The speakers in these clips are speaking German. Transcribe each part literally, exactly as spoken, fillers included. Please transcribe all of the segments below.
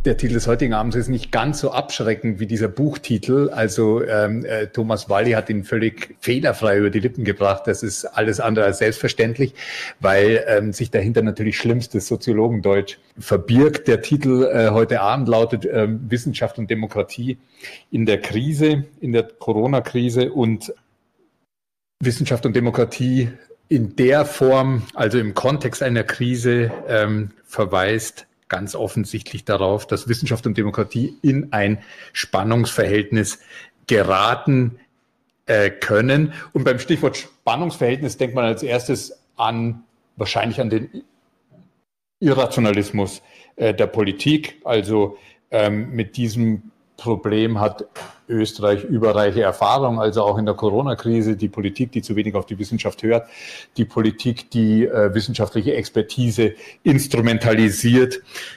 Der Titel des heutigen Abends ist nicht ganz so abschreckend wie dieser Buchtitel. Also ähm, äh, Thomas Walli hat ihn völlig fehlerfrei über die Lippen gebracht. Das ist alles andere als selbstverständlich, weil ähm, sich dahinter natürlich schlimmstes Soziologendeutsch verbirgt. Der Titel äh, heute Abend lautet äh, Wissenschaft und Demokratie in der Krise, in der Corona-Krise, und Wissenschaft und Demokratie in der Form, also im Kontext einer Krise, ähm, verweist ganz offensichtlich darauf, dass Wissenschaft und Demokratie in ein Spannungsverhältnis geraten äh, können. Und beim Stichwort Spannungsverhältnis denkt man als erstes an, wahrscheinlich an den Irrationalismus äh, der Politik. Also ähm, mit diesem Problem hat Österreich überreiche Erfahrung, also auch in der Corona-Krise. Die Politik, die zu wenig auf die Wissenschaft hört, die Politik, die äh, wissenschaftliche Expertise instrumentalisiert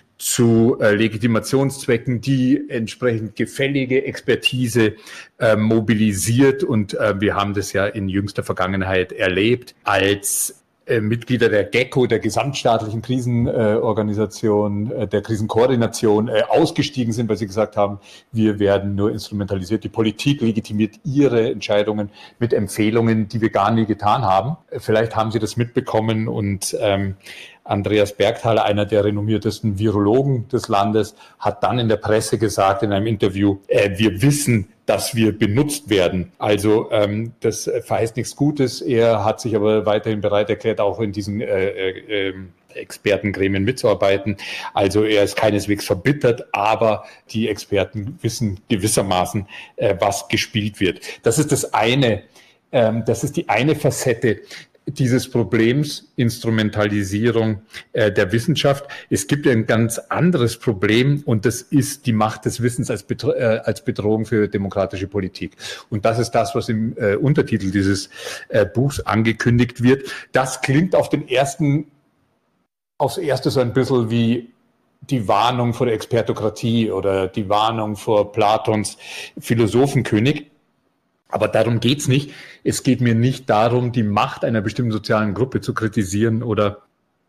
zu äh, Legitimationszwecken, die entsprechend gefällige Expertise äh, mobilisiert. Und äh, wir haben das ja in jüngster Vergangenheit erlebt, als Äh, Mitglieder der GECKO, der gesamtstaatlichen Krisenorganisation, äh, der Krisenkoordination, äh, ausgestiegen sind, weil sie gesagt haben, wir werden nur instrumentalisiert. Die Politik legitimiert ihre Entscheidungen mit Empfehlungen, die wir gar nie getan haben. Äh, vielleicht haben Sie das mitbekommen, und ähm, Andreas Bergthaler, einer der renommiertesten Virologen des Landes, hat dann in der Presse gesagt, in einem Interview, äh, wir wissen, dass wir benutzt werden. Also ähm, das verheißt nichts Gutes. Er hat sich aber weiterhin bereit erklärt, auch in diesen äh, äh, Expertengremien mitzuarbeiten. Also er ist keineswegs verbittert, aber die Experten wissen gewissermaßen, äh, was gespielt wird. Das ist das eine, ähm, das ist die eine Facette dieses Problems, Instrumentalisierung äh, der Wissenschaft. Es gibt ein ganz anderes Problem, und das ist die Macht des Wissens als, Bedro- äh, als Bedrohung für demokratische Politik. Und das ist das, was im äh, Untertitel dieses äh, Buchs angekündigt wird. Das klingt auf den ersten, aufs Erste so ein bisschen wie die Warnung vor der Expertokratie oder die Warnung vor Platons Philosophenkönig. Aber darum geht's nicht. Es geht mir nicht darum, die Macht einer bestimmten sozialen Gruppe zu kritisieren oder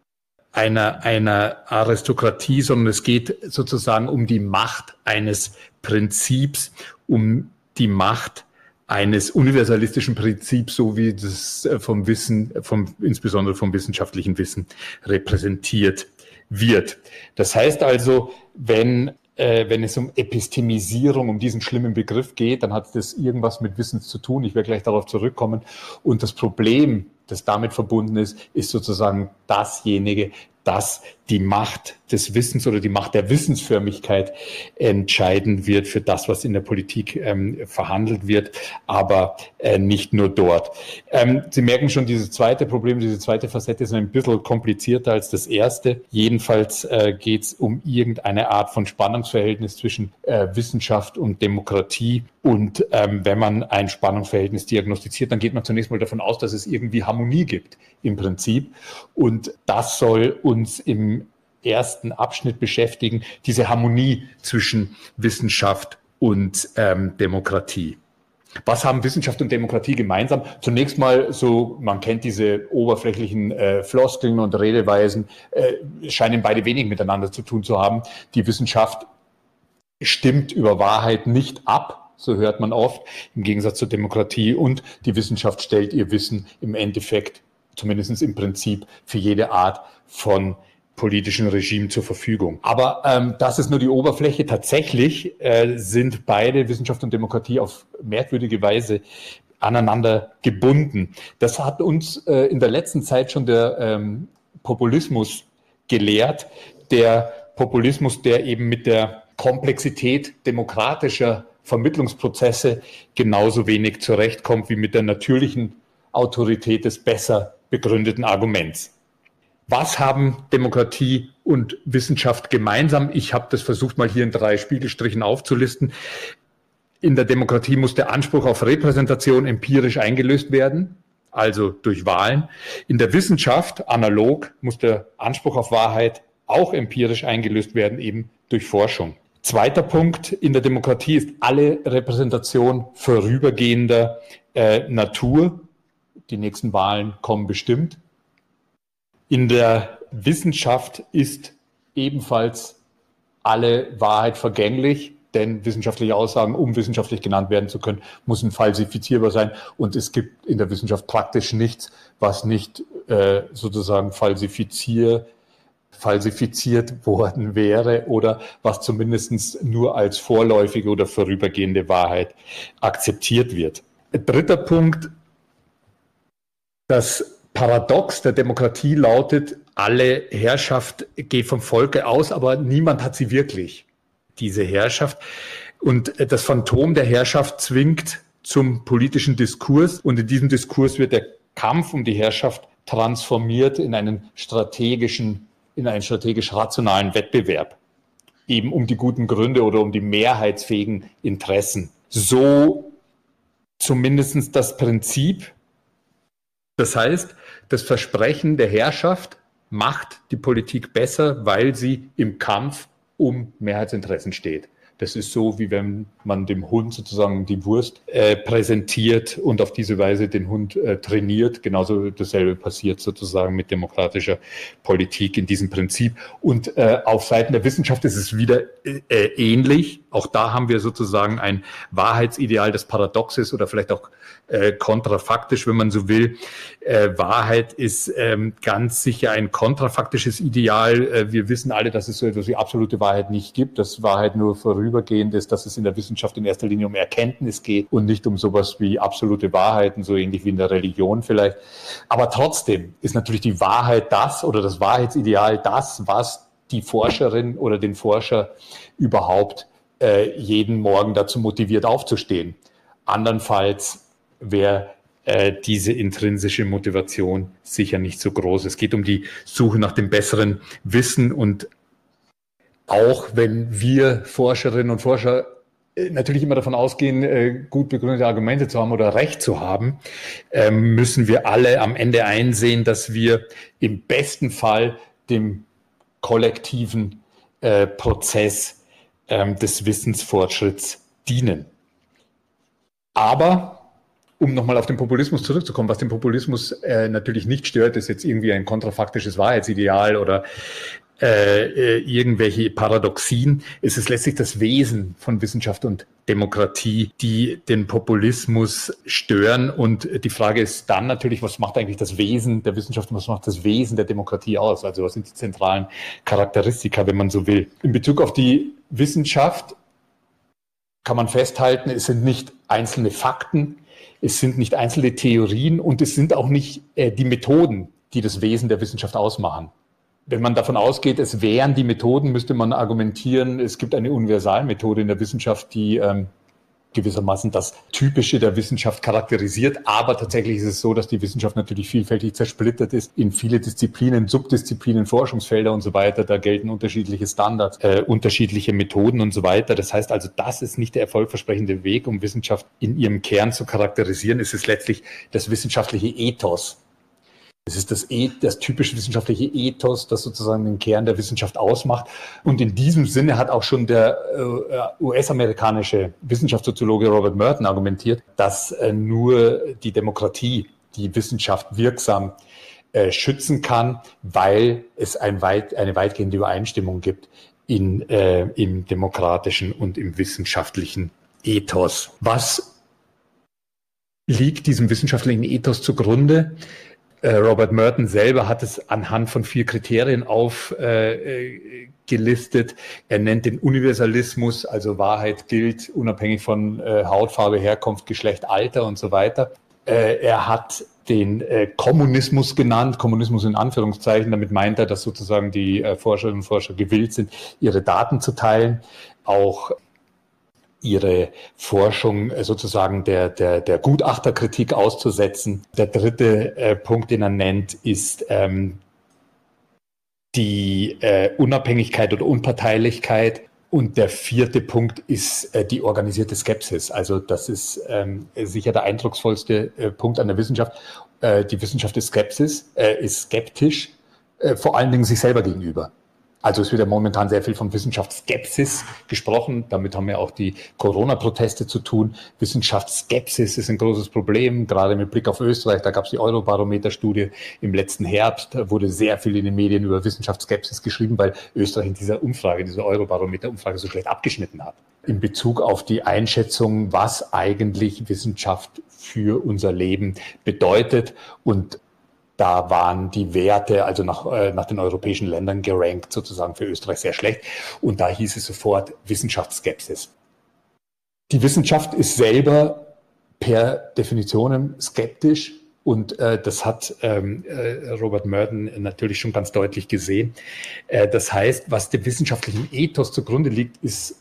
einer, einer Aristokratie, sondern es geht sozusagen um die Macht eines Prinzips, um die Macht eines universalistischen Prinzips, so wie das vom Wissen, vom, insbesondere vom wissenschaftlichen Wissen repräsentiert wird. Das heißt also, wenn Äh, wenn es um Epistemisierung, um diesen schlimmen Begriff geht, dann hat das irgendwas mit Wissen zu tun. Ich werde gleich darauf zurückkommen. Und das Problem, das damit verbunden ist, ist sozusagen dasjenige, dass die Macht des Wissens oder die Macht der Wissensförmigkeit entscheiden wird für das, was in der Politik ähm, verhandelt wird, aber äh, nicht nur dort. Ähm, Sie merken schon, dieses zweite Problem, diese zweite Facette ist ein bisschen komplizierter als das erste. Jedenfalls äh, geht es um irgendeine Art von Spannungsverhältnis zwischen äh, Wissenschaft und Demokratie. Und ähm, wenn man ein Spannungsverhältnis diagnostiziert, dann geht man zunächst mal davon aus, dass es irgendwie Harmonie gibt im Prinzip. Und das soll uns im ersten Abschnitt beschäftigen, diese Harmonie zwischen Wissenschaft und ähm, Demokratie. Was haben Wissenschaft und Demokratie gemeinsam? Zunächst mal so, man kennt diese oberflächlichen äh, Floskeln und Redeweisen, äh, scheinen beide wenig miteinander zu tun zu haben. Die Wissenschaft stimmt über Wahrheit nicht ab, so hört man oft, im Gegensatz zur Demokratie, und die Wissenschaft stellt ihr Wissen im Endeffekt, zumindest im Prinzip, für jede Art von politischen Regime zur Verfügung. Aber ähm, das ist nur die Oberfläche. Tatsächlich äh, sind beide, Wissenschaft und Demokratie, auf merkwürdige Weise aneinander gebunden. Das hat uns äh, in der letzten Zeit schon der ähm, Populismus gelehrt. Der Populismus, der eben mit der Komplexität demokratischer Vermittlungsprozesse genauso wenig zurechtkommt wie mit der natürlichen Autorität des besser begründeten Arguments. Was haben Demokratie und Wissenschaft gemeinsam? Ich habe das versucht, mal hier in drei Spiegelstrichen aufzulisten. In der Demokratie muss der Anspruch auf Repräsentation empirisch eingelöst werden, also durch Wahlen. In der Wissenschaft, analog, muss der Anspruch auf Wahrheit auch empirisch eingelöst werden, eben durch Forschung. Zweiter Punkt, in der Demokratie ist alle Repräsentation vorübergehender äh, Natur. Die nächsten Wahlen kommen bestimmt. In der Wissenschaft ist ebenfalls alle Wahrheit vergänglich, denn wissenschaftliche Aussagen, um wissenschaftlich genannt werden zu können, müssen falsifizierbar sein. Und es gibt in der Wissenschaft praktisch nichts, was nicht äh, sozusagen falsifizier, falsifiziert worden wäre oder was zumindest nur als vorläufige oder vorübergehende Wahrheit akzeptiert wird. Dritter Punkt, das Paradox der Demokratie lautet, alle Herrschaft geht vom Volke aus, aber niemand hat sie wirklich, diese Herrschaft. Und das Phantom der Herrschaft zwingt zum politischen Diskurs. Und in diesem Diskurs wird der Kampf um die Herrschaft transformiert in einen strategischen, in einen strategisch rationalen Wettbewerb. Eben um die guten Gründe oder um die mehrheitsfähigen Interessen. So zumindest das Prinzip. Das heißt, das Versprechen der Herrschaft macht die Politik besser, weil sie im Kampf um Mehrheitsinteressen steht. Das ist so, wie wenn man dem Hund sozusagen die Wurst äh, präsentiert und auf diese Weise den Hund äh, trainiert. Genauso dasselbe passiert sozusagen mit demokratischer Politik in diesem Prinzip. Und äh, auf Seiten der Wissenschaft ist es wieder äh, ähnlich. Auch da haben wir sozusagen ein Wahrheitsideal, das paradox ist oder vielleicht auch äh, kontrafaktisch, wenn man so will. Äh, Wahrheit ist ähm, ganz sicher ein kontrafaktisches Ideal. Äh, wir wissen alle, dass es so etwas wie absolute Wahrheit nicht gibt, dass Wahrheit nur vorübergehend ist, dass es in der Wissenschaft in erster Linie um Erkenntnis geht und nicht um sowas wie absolute Wahrheiten, so ähnlich wie in der Religion vielleicht. Aber trotzdem ist natürlich die Wahrheit das oder das Wahrheitsideal das, was die Forscherin oder den Forscher überhaupt äh, jeden Morgen dazu motiviert aufzustehen. Andernfalls wäre äh, diese intrinsische Motivation sicher nicht so groß. Es geht um die Suche nach dem besseren Wissen und auch wenn wir Forscherinnen und Forscher äh, natürlich immer davon ausgehen, äh, gut begründete Argumente zu haben oder Recht zu haben, äh, müssen wir alle am Ende einsehen, dass wir im besten Fall dem kollektiven äh, Prozess äh, des Wissensfortschritts dienen. Aber um nochmal auf den Populismus zurückzukommen, was den Populismus äh, natürlich nicht stört, ist jetzt irgendwie ein kontrafaktisches Wahrheitsideal oder äh, irgendwelche Paradoxien. Es ist letztlich das Wesen von Wissenschaft und Demokratie, die den Populismus stören. Und die Frage ist dann natürlich, was macht eigentlich das Wesen der Wissenschaft und was macht das Wesen der Demokratie aus? Also was sind die zentralen Charakteristika, wenn man so will? In Bezug auf die Wissenschaft kann man festhalten, es sind nicht einzelne Fakten, es sind nicht einzelne Theorien und es sind auch nicht äh, die Methoden, die das Wesen der Wissenschaft ausmachen. Wenn man davon ausgeht, es wären die Methoden, müsste man argumentieren, es gibt eine Universalmethode in der Wissenschaft, die ähm, gewissermaßen das Typische der Wissenschaft charakterisiert. Aber tatsächlich ist es so, dass die Wissenschaft natürlich vielfältig zersplittert ist in viele Disziplinen, Subdisziplinen, Forschungsfelder und so weiter. Da gelten unterschiedliche Standards, äh, unterschiedliche Methoden und so weiter. Das heißt also, das ist nicht der erfolgversprechende Weg, um Wissenschaft in ihrem Kern zu charakterisieren. Es ist letztlich das wissenschaftliche Ethos. Es ist das, e- das typische wissenschaftliche Ethos, das sozusagen den Kern der Wissenschaft ausmacht. Und in diesem Sinne hat auch schon der äh, U S-amerikanische Wissenschaftssoziologe Robert Merton argumentiert, dass äh, nur die Demokratie die Wissenschaft wirksam äh, schützen kann, weil es ein weit, eine weitgehende Übereinstimmung gibt in, äh, im demokratischen und im wissenschaftlichen Ethos. Was liegt diesem wissenschaftlichen Ethos zugrunde? Robert Merton selber hat es anhand von vier Kriterien aufgelistet. Äh, er nennt den Universalismus, also Wahrheit gilt unabhängig von äh, Hautfarbe, Herkunft, Geschlecht, Alter und so weiter. Äh, er hat den äh, Kommunismus genannt, Kommunismus in Anführungszeichen. Damit meint er, dass sozusagen die äh, Forscherinnen und Forscher gewillt sind, ihre Daten zu teilen, auch ihre Forschung sozusagen der, der, der Gutachterkritik auszusetzen. Der dritte äh, Punkt, den er nennt, ist ähm, die äh, Unabhängigkeit oder Unparteilichkeit. Und der vierte Punkt ist äh, die organisierte Skepsis. Also das ist ähm, sicher der eindrucksvollste äh, Punkt an der Wissenschaft. Äh, die Wissenschaft ist Skepsis, äh, ist skeptisch, äh, vor allen Dingen sich selber gegenüber. Also es wird ja momentan sehr viel von Wissenschaftsskepsis gesprochen. Damit haben ja auch die Corona-Proteste zu tun. Wissenschaftsskepsis ist ein großes Problem, gerade mit Blick auf Österreich. Da gab es die Eurobarometer-Studie im letzten Herbst. Da wurde sehr viel in den Medien über Wissenschaftsskepsis geschrieben, weil Österreich in dieser Umfrage, in dieser Eurobarometer-Umfrage so schlecht abgeschnitten hat. In Bezug auf die Einschätzung, was eigentlich Wissenschaft für unser Leben bedeutet. Und da waren die Werte, also nach, äh, nach den europäischen Ländern gerankt, sozusagen für Österreich sehr schlecht. Und da hieß es sofort Wissenschaftsskepsis. Die Wissenschaft ist selber per Definition skeptisch. Und äh, das hat ähm, äh, Robert Merton natürlich schon ganz deutlich gesehen. Äh, das heißt, was dem wissenschaftlichen Ethos zugrunde liegt, ist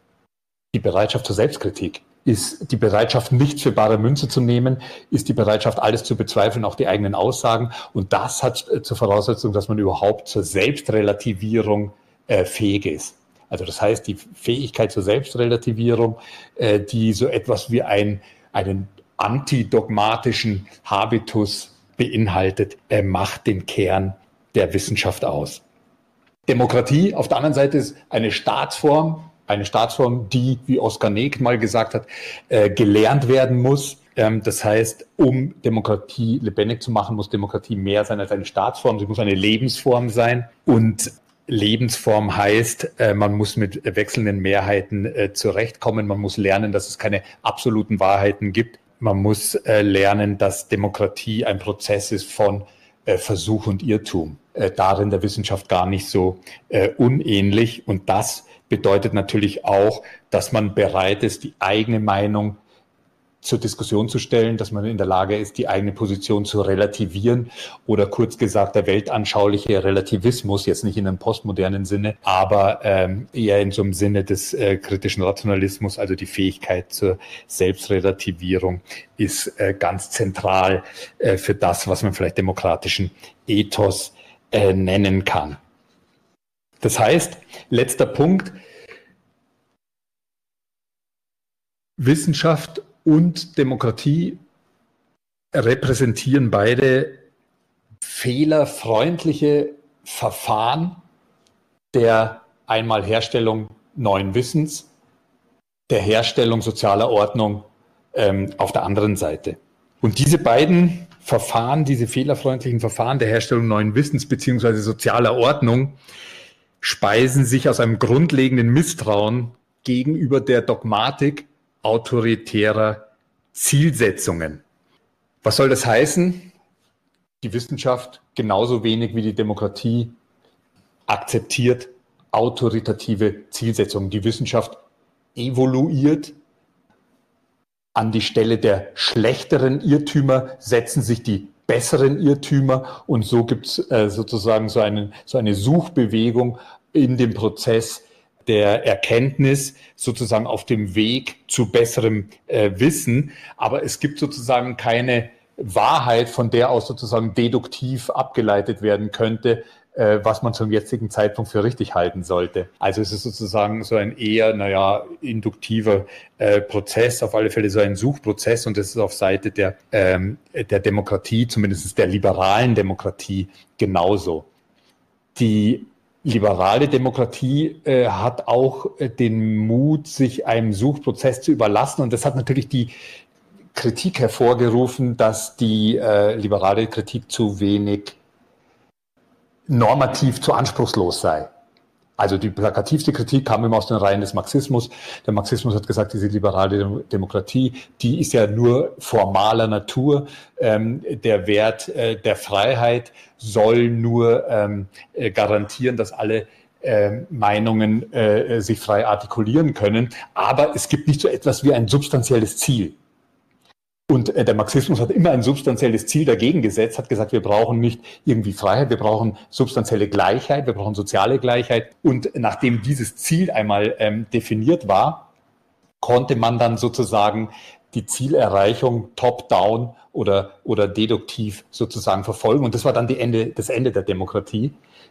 die Bereitschaft zur Selbstkritik. Ist die Bereitschaft, nichts für bare Münze zu nehmen, ist die Bereitschaft, alles zu bezweifeln, auch die eigenen Aussagen. Und das hat zur Voraussetzung, dass man überhaupt zur Selbstrelativierung äh, fähig ist. Also das heißt, die Fähigkeit zur Selbstrelativierung, äh, die so etwas wie ein, einen antidogmatischen Habitus beinhaltet, äh, macht den Kern der Wissenschaft aus. Demokratie auf der anderen Seite ist eine Staatsform, Eine Staatsform, die, wie Oskar Negt mal gesagt hat, äh, gelernt werden muss. Ähm, das heißt, um Demokratie lebendig zu machen, muss Demokratie mehr sein als eine Staatsform. Sie muss eine Lebensform sein. Und Lebensform heißt, äh, man muss mit wechselnden Mehrheiten äh, zurechtkommen. Man muss lernen, dass es keine absoluten Wahrheiten gibt. Man muss äh, lernen, dass Demokratie ein Prozess ist von äh, Versuch und Irrtum. Äh, darin der Wissenschaft gar nicht so äh, unähnlich. Und das bedeutet natürlich auch, dass man bereit ist, die eigene Meinung zur Diskussion zu stellen, dass man in der Lage ist, die eigene Position zu relativieren oder kurz gesagt der weltanschauliche Relativismus, jetzt nicht in einem postmodernen Sinne, aber ähm, eher in so einem Sinne des äh, kritischen Rationalismus, also die Fähigkeit zur Selbstrelativierung ist äh, ganz zentral äh, für das, was man vielleicht demokratischen Ethos äh, nennen kann. Das heißt, letzter Punkt, Wissenschaft und Demokratie repräsentieren beide fehlerfreundliche Verfahren der einmal Herstellung neuen Wissens, der Herstellung sozialer Ordnung ähm, auf der anderen Seite. Und diese beiden Verfahren, diese fehlerfreundlichen Verfahren der Herstellung neuen Wissens beziehungsweise sozialer Ordnung, speisen sich aus einem grundlegenden Misstrauen gegenüber der Dogmatik autoritärer Zielsetzungen. Was soll das heißen? Die Wissenschaft genauso wenig wie die Demokratie akzeptiert autoritative Zielsetzungen. Die Wissenschaft evoluiert. An die Stelle der schlechteren Irrtümer setzen sich die besseren Irrtümer und so gibt es äh, sozusagen so, einen, so eine Suchbewegung in dem Prozess der Erkenntnis, sozusagen auf dem Weg zu besserem äh, Wissen. Aber es gibt sozusagen keine Wahrheit, von der aus sozusagen deduktiv abgeleitet werden könnte, äh, was man zum jetzigen Zeitpunkt für richtig halten sollte. Also es ist sozusagen so ein eher, naja, induktiver äh, Prozess, auf alle Fälle so ein Suchprozess und das ist auf Seite der, ähm, der Demokratie, zumindest der liberalen Demokratie, genauso. Die liberale Demokratie äh, hat auch äh, den Mut, sich einem Suchprozess zu überlassen und das hat natürlich die Kritik hervorgerufen, dass die äh, liberale Kritik zu wenig normativ, zu anspruchslos sei. Also die plakativste Kritik kam immer aus den Reihen des Marxismus. Der Marxismus hat gesagt, diese liberale Demokratie, die ist ja nur formaler Natur. Ähm, der Wert äh, der Freiheit soll nur ähm, äh, garantieren, dass alle äh, Meinungen äh, sich frei artikulieren können. Aber es gibt nicht so etwas wie ein substanzielles Ziel. Und der Marxismus hat immer ein substanzielles Ziel dagegen gesetzt, hat gesagt, wir brauchen nicht irgendwie Freiheit, wir brauchen substanzielle Gleichheit, wir brauchen soziale Gleichheit. Und nachdem dieses Ziel einmal ähm, definiert war, konnte man dann sozusagen die Zielerreichung top-down oder, oder deduktiv sozusagen verfolgen. Und das war dann die Ende, das Ende der Demokratie.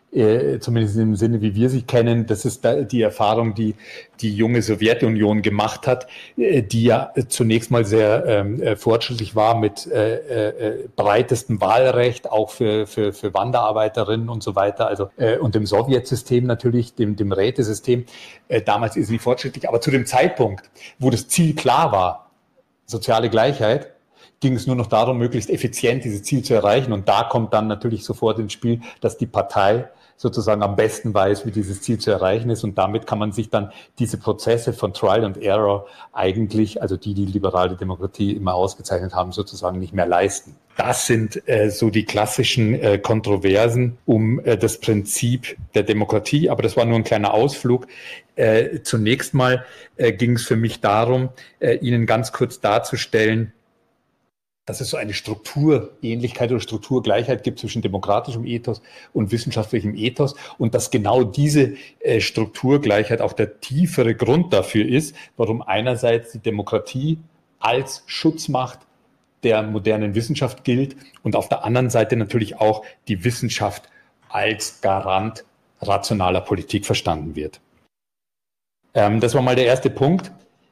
äh, zumindest im Sinne, wie wir sie kennen. Das ist da die Erfahrung, die die junge Sowjetunion gemacht hat, äh, die ja zunächst mal sehr äh, fortschrittlich war mit äh, äh, breitestem Wahlrecht, auch für, für, für Wanderarbeiterinnen und so weiter. Also äh, und dem Sowjetsystem natürlich, dem, dem Rätesystem. Äh, damals ist sie fortschrittlich, aber zu dem Zeitpunkt, wo das Ziel klar war, soziale Gleichheit, ging es nur noch darum, möglichst effizient dieses Ziel zu erreichen. Und da kommt dann natürlich sofort ins Spiel, dass die Partei sozusagen am besten weiß, wie dieses Ziel zu erreichen ist. Und damit kann man sich dann diese Prozesse von Trial and Error eigentlich, also die die liberale Demokratie immer ausgezeichnet haben, sozusagen nicht mehr leisten. Das sind äh, so die klassischen äh, Kontroversen um äh, das Prinzip der Demokratie. Aber das war nur ein kleiner Ausflug. Äh, zunächst mal äh, ging es für mich darum, äh, Ihnen ganz kurz darzustellen, dass es so eine Strukturähnlichkeit oder Strukturgleichheit gibt zwischen demokratischem Ethos und wissenschaftlichem Ethos und dass genau diese äh, Strukturgleichheit auch der tiefere Grund dafür ist, warum einerseits die Demokratie als Schutzmacht der modernen Wissenschaft gilt und auf der anderen Seite natürlich auch die Wissenschaft als Garant rationaler Politik verstanden wird. Ähm, das war mal der erste Punkt.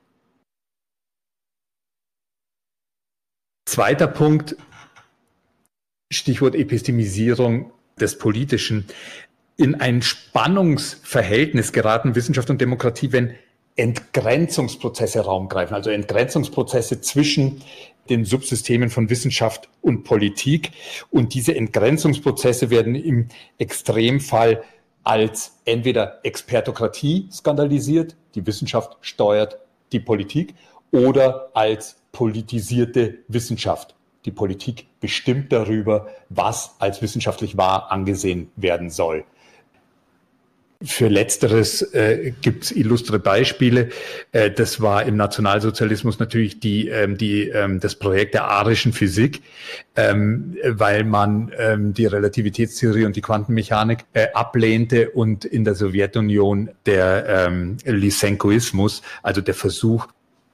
Zweiter Punkt, Stichwort Epistemisierung des Politischen. In ein Spannungsverhältnis geraten Wissenschaft und Demokratie, wenn Entgrenzungsprozesse Raum greifen, also Entgrenzungsprozesse zwischen den Subsystemen von Wissenschaft und Politik. Und diese Entgrenzungsprozesse werden im Extremfall als entweder Expertokratie skandalisiert, die Wissenschaft steuert die Politik, oder als politisierte Wissenschaft. Die Politik bestimmt darüber, was als wissenschaftlich wahr angesehen werden soll. Für Letzteres äh, gibt es illustre Beispiele. Äh, das war im Nationalsozialismus natürlich die, ähm, die, ähm, das Projekt der arischen Physik, ähm, weil man ähm, die Relativitätstheorie und die Quantenmechanik äh, ablehnte und in der Sowjetunion der ähm, Lysenkoismus, also der Versuch,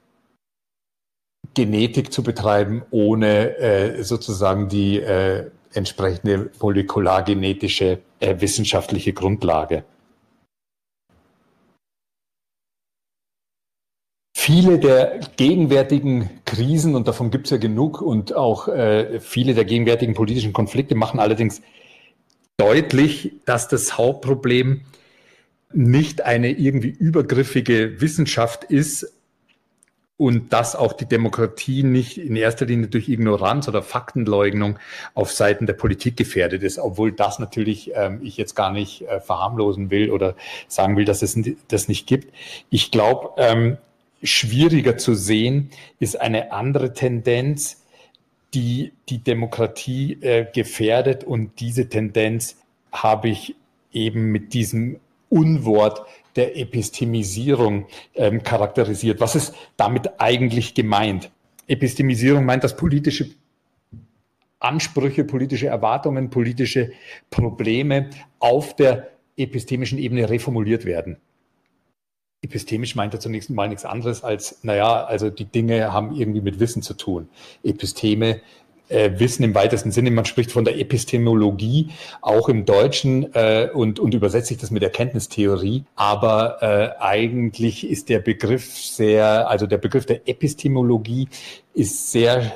Genetik zu betreiben, ohne äh, sozusagen die äh, entsprechende molekulargenetische äh, wissenschaftliche Grundlage. Viele der gegenwärtigen Krisen, und davon gibt es ja genug, und auch äh, viele der gegenwärtigen politischen Konflikte machen allerdings deutlich, dass das Hauptproblem nicht eine irgendwie übergriffige Wissenschaft ist, und dass auch die Demokratie nicht in erster Linie durch Ignoranz oder Faktenleugnung auf Seiten der Politik gefährdet ist, obwohl das natürlich ähm, ich jetzt gar nicht äh, verharmlosen will oder sagen will, dass es das nicht gibt. Ich glaube, ähm, schwieriger zu sehen ist eine andere Tendenz, die die Demokratie äh, gefährdet, und diese Tendenz habe ich eben mit diesem Unwort der Epistemisierung ähm, charakterisiert. Was ist damit eigentlich gemeint? Epistemisierung meint, dass politische Ansprüche, politische Erwartungen, politische Probleme auf der epistemischen Ebene reformuliert werden. Epistemisch meint er zunächst mal nichts anderes als, naja, also die Dinge haben irgendwie mit Wissen zu tun. Episteme, äh, Wissen im weitesten Sinne, man spricht von der Epistemologie, auch im Deutschen, äh, und, und übersetzt sich das mit Erkenntnistheorie. Aber äh, eigentlich ist der Begriff sehr, also der Begriff der Epistemologie ist sehr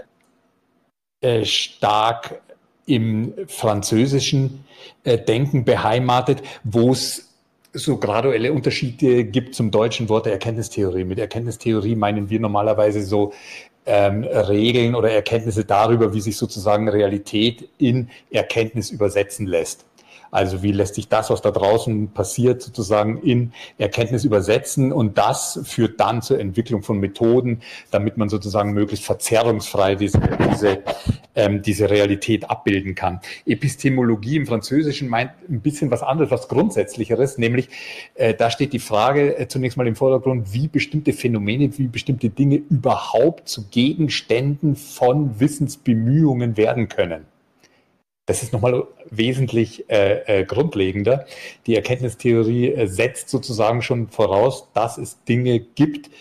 äh, stark im französischen äh, Denken beheimatet, wo es so graduelle Unterschiede gibt zum deutschen Wort der Erkenntnistheorie. Mit Erkenntnistheorie meinen wir normalerweise so ähm, Regeln oder Erkenntnisse darüber, wie sich sozusagen Realität in Erkenntnis übersetzen lässt. Also wie lässt sich das, was da draußen passiert, sozusagen in Erkenntnis übersetzen, und das führt dann zur Entwicklung von Methoden, damit man sozusagen möglichst verzerrungsfrei diese, diese, ähm, diese Realität abbilden kann. Epistemologie im Französischen meint ein bisschen was anderes, was Grundsätzlicheres, nämlich äh, da steht die Frage äh, zunächst mal im Vordergrund, wie bestimmte Phänomene, wie bestimmte Dinge überhaupt zu Gegenständen von Wissensbemühungen werden können. Das ist nochmal wesentlich äh, äh, grundlegender. Die Erkenntnistheorie äh, setzt sozusagen schon voraus, dass es Dinge gibt,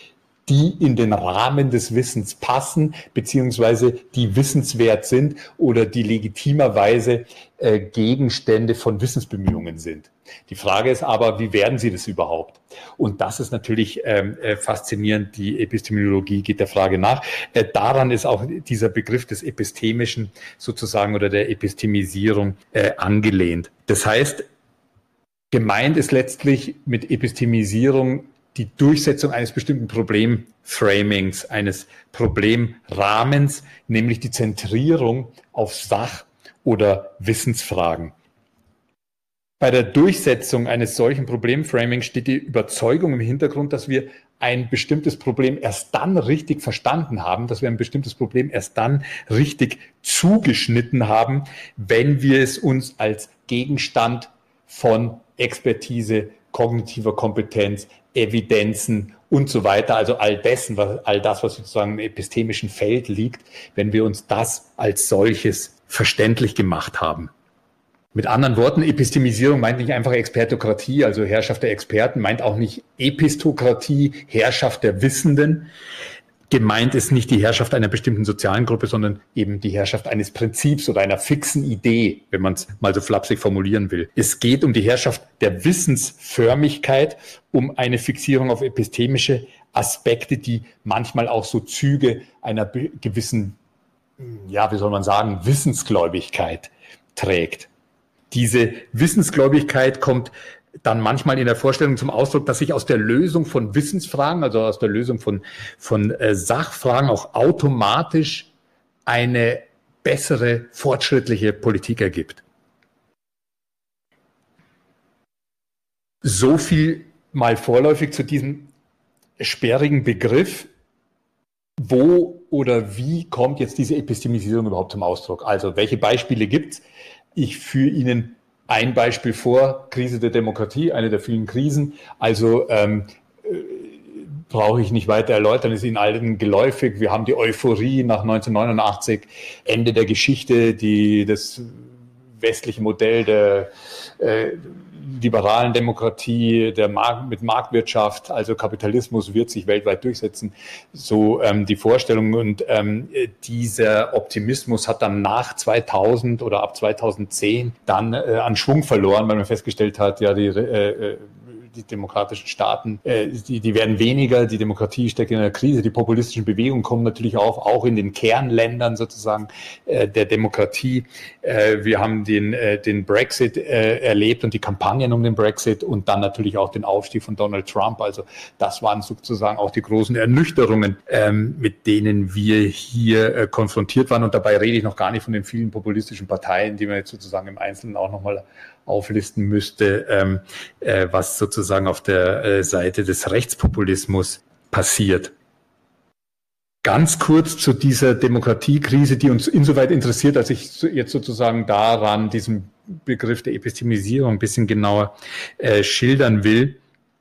die in den Rahmen des Wissens passen, beziehungsweise die wissenswert sind oder die legitimerweise äh, Gegenstände von Wissensbemühungen sind. Die Frage ist aber, wie werden sie das überhaupt? Und das ist natürlich ähm, äh, faszinierend. Die Epistemologie geht der Frage nach. Äh, daran ist auch dieser Begriff des Epistemischen sozusagen oder der Epistemisierung äh, angelehnt. Das heißt, gemeint ist letztlich mit Epistemisierung die Durchsetzung eines bestimmten Problemframings, eines Problemrahmens, nämlich die Zentrierung auf Sach- oder Wissensfragen. Bei der Durchsetzung eines solchen Problemframings steht die Überzeugung im Hintergrund, dass wir ein bestimmtes Problem erst dann richtig verstanden haben, dass wir ein bestimmtes Problem erst dann richtig zugeschnitten haben, wenn wir es uns als Gegenstand von Expertise, kognitiver Kompetenz, Evidenzen und so weiter, also all dessen, was, all das, was sozusagen im epistemischen Feld liegt, wenn wir uns das als solches verständlich gemacht haben. Mit anderen Worten, Epistemisierung meint nicht einfach Expertokratie, also Herrschaft der Experten, meint auch nicht Epistokratie, Herrschaft der Wissenden. Gemeint ist nicht die Herrschaft einer bestimmten sozialen Gruppe, sondern eben die Herrschaft eines Prinzips oder einer fixen Idee, wenn man es mal so flapsig formulieren will. Es geht um die Herrschaft der Wissensförmigkeit, um eine Fixierung auf epistemische Aspekte, die manchmal auch so Züge einer gewissen, ja, wie soll man sagen, Wissensgläubigkeit trägt. Diese Wissensgläubigkeit kommt dann manchmal in der Vorstellung zum Ausdruck, dass sich aus der Lösung von Wissensfragen, also aus der Lösung von, von äh, Sachfragen auch automatisch eine bessere, fortschrittliche Politik ergibt. So viel mal vorläufig zu diesem sperrigen Begriff. Wo oder wie kommt jetzt diese Epistemisierung überhaupt zum Ausdruck? Also welche Beispiele gibt es? Ich führe Ihnen ein Beispiel vor, Krise der Demokratie, eine der vielen Krisen. Also ähm, äh, brauche ich nicht weiter erläutern, ist Ihnen allen geläufig. Wir haben die Euphorie nach neunzehnhundertneunundachtzig, Ende der Geschichte, die das westliche Modell der äh, liberalen Demokratie, der Markt, mit Marktwirtschaft, also Kapitalismus wird sich weltweit durchsetzen, so ähm, die Vorstellung. Und ähm, dieser Optimismus hat dann nach zweitausend oder ab zweitausendzehn dann äh, an Schwung verloren, weil man festgestellt hat, ja, die äh, die demokratischen Staaten, äh, die, die werden weniger, die Demokratie steckt in einer Krise, die populistischen Bewegungen kommen natürlich auf, auch in den Kernländern sozusagen äh, der Demokratie. Äh, wir haben den, äh, den Brexit äh, erlebt und die Kampagnen um den Brexit und dann natürlich auch den Aufstieg von Donald Trump. Also das waren sozusagen auch die großen Ernüchterungen, ähm, mit denen wir hier äh, konfrontiert waren. Und dabei rede ich noch gar nicht von den vielen populistischen Parteien, die man jetzt sozusagen im Einzelnen auch nochmal auflisten müsste, ähm, äh, was sozusagen auf der äh, Seite des Rechtspopulismus passiert. Ganz kurz zu dieser Demokratiekrise, die uns insoweit interessiert, als ich jetzt sozusagen daran diesen Begriff der Epistemisierung ein bisschen genauer äh, schildern will.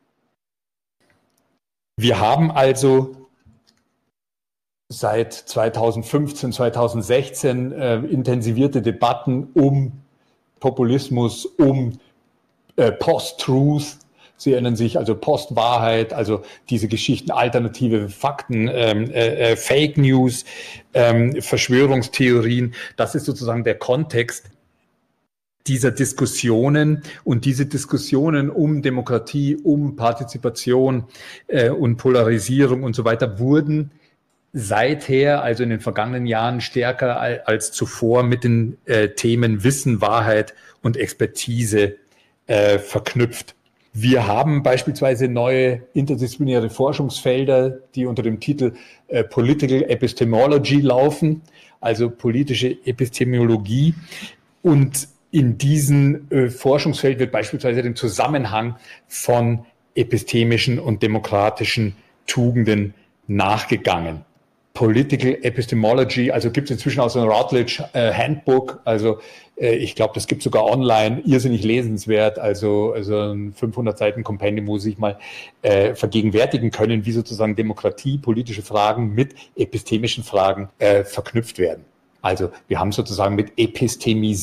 Wir haben also seit zweitausendfünfzehn, zweitausendsechzehn äh, intensivierte Debatten um Populismus, um äh, Post-Truth. Sie erinnern sich, also Post-Wahrheit, also diese Geschichten, alternative Fakten, ähm, äh, Fake News, ähm, Verschwörungstheorien. Das ist sozusagen der Kontext dieser Diskussionen. Und diese Diskussionen um Demokratie, um Partizipation äh, und Polarisierung und so weiter wurden seither, also in den vergangenen Jahren, stärker als zuvor mit den äh, Themen Wissen, Wahrheit und Expertise äh, verknüpft. Wir haben beispielsweise neue interdisziplinäre Forschungsfelder, die unter dem Titel äh, Political Epistemology laufen, also politische Epistemologie. Und in diesem äh, Forschungsfeld wird beispielsweise den Zusammenhang von epistemischen und demokratischen Tugenden nachgegangen. Political Epistemology, also gibt es inzwischen auch so ein Routledge äh, Handbook, also äh, ich glaube, das gibt es sogar online, irrsinnig lesenswert, also, also ein fünfhundert Seiten Kompendium, wo Sie sich mal äh, vergegenwärtigen können, wie sozusagen Demokratie, politische Fragen mit epistemischen Fragen äh, verknüpft werden. Also wir haben sozusagen mit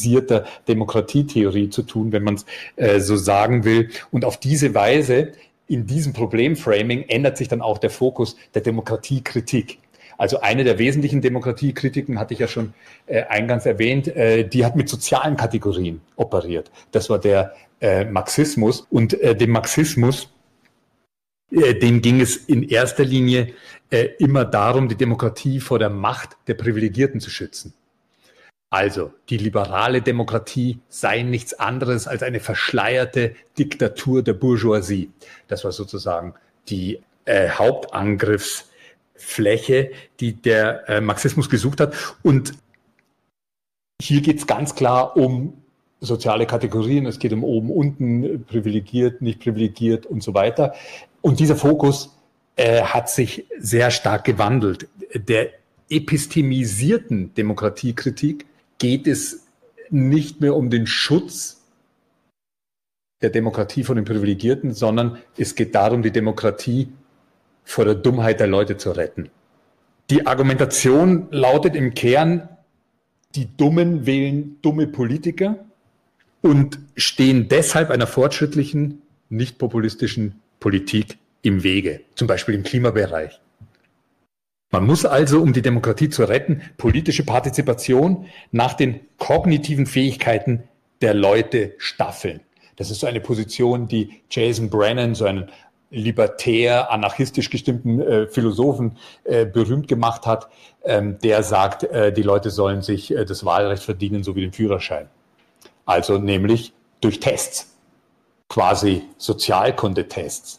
epistemisierter Demokratietheorie zu tun, wenn man es äh, so sagen will. Und auf diese Weise in diesem Problemframing ändert sich dann auch der Fokus der Demokratiekritik. Also eine der wesentlichen Demokratiekritiken, hatte ich ja schon äh, eingangs erwähnt, äh, die hat mit sozialen Kategorien operiert. Das war der äh, Marxismus. Und äh, dem Marxismus, äh, dem ging es in erster Linie äh, immer darum, die Demokratie vor der Macht der Privilegierten zu schützen. Also die liberale Demokratie sei nichts anderes als eine verschleierte Diktatur der Bourgeoisie. Das war sozusagen die äh, Hauptangriffsfläche, die der äh, Marxismus gesucht hat. Und hier geht es ganz klar um soziale Kategorien. Es geht um oben, unten, privilegiert, nicht privilegiert und so weiter. Und dieser Fokus äh, hat sich sehr stark gewandelt. Der epistemisierten Demokratiekritik geht es nicht mehr um den Schutz der Demokratie von den Privilegierten, sondern es geht darum, die Demokratie vor der Dummheit der Leute zu retten. Die Argumentation lautet im Kern, die Dummen wählen dumme Politiker und stehen deshalb einer fortschrittlichen, nicht populistischen Politik im Wege, zum Beispiel im Klimabereich. Man muss also, um die Demokratie zu retten, politische Partizipation nach den kognitiven Fähigkeiten der Leute staffeln. Das ist so eine Position, die Jason Brennan, so einen libertär, anarchistisch gestimmten äh, Philosophen äh, berühmt gemacht hat. Ähm, der sagt, äh, die Leute sollen sich äh, das Wahlrecht verdienen, so wie den Führerschein. Also nämlich durch Tests, quasi Sozialkundetests.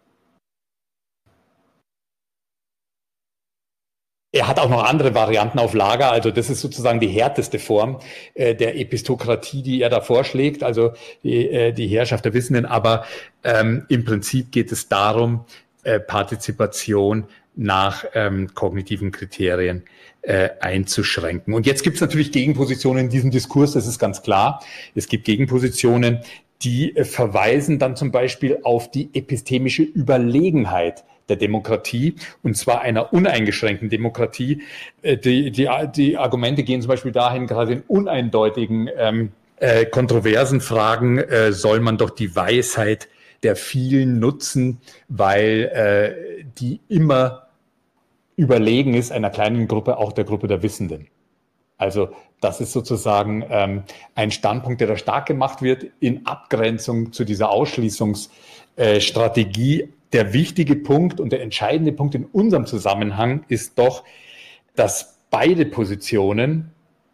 Er hat auch noch andere Varianten auf Lager, also das ist sozusagen die härteste Form äh, der Epistokratie, die er da vorschlägt, also die, äh, die Herrschaft der Wissenden, aber ähm, im Prinzip geht es darum, äh, Partizipation nach ähm, kognitiven Kriterien äh, einzuschränken. Und jetzt gibt es natürlich Gegenpositionen in diesem Diskurs, das ist ganz klar. Es gibt Gegenpositionen, die äh, verweisen dann zum Beispiel auf die epistemische Überlegenheit der Demokratie, und zwar einer uneingeschränkten Demokratie. Die, die, die Argumente gehen zum Beispiel dahin, gerade in uneindeutigen, ähm, äh, kontroversen Fragen äh, soll man doch die Weisheit der vielen nutzen, weil äh, die immer überlegen ist einer kleinen Gruppe, auch der Gruppe der Wissenden. Also das ist sozusagen ähm, ein Standpunkt, der da stark gemacht wird in Abgrenzung zu dieser Ausschließungsstrategie. Der wichtige Punkt und der entscheidende Punkt in unserem Zusammenhang ist doch, dass beide Positionen,